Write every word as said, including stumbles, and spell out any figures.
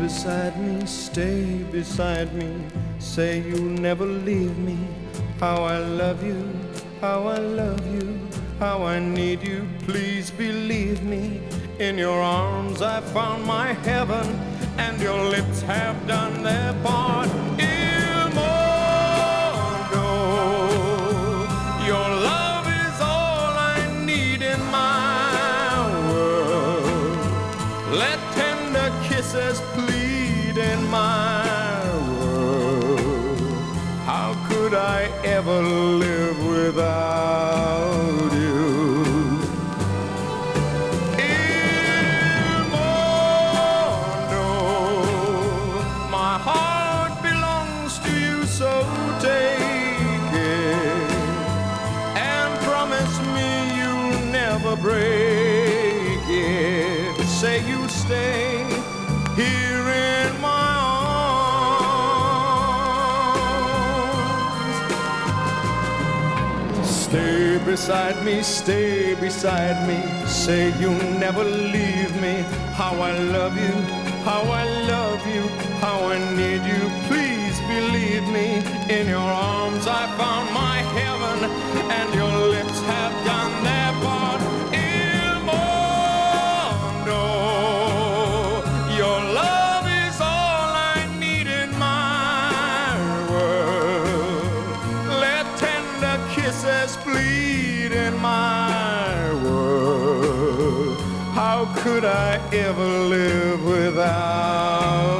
beside me, stay beside me. Say you'll never leave me. How I love you, how I love you, how I need you. Please believe me. In your arms I found my heaven, and your lips have done their part. Il mondo, your love is all I need in my world. Let tender kisses plead in my world. How could I ever live without you? So take it and promise me you'll never break it. Say you'll stay here in my arms. Stay beside me, stay beside me. Say you'll never leave me. How I love you, how I love you, how I need you. Please believe me. In your arms I found my heaven, and your lips have done their part. Il mondo, your love is all I need in my world. Let tender kisses plead in my world. How could I ever live without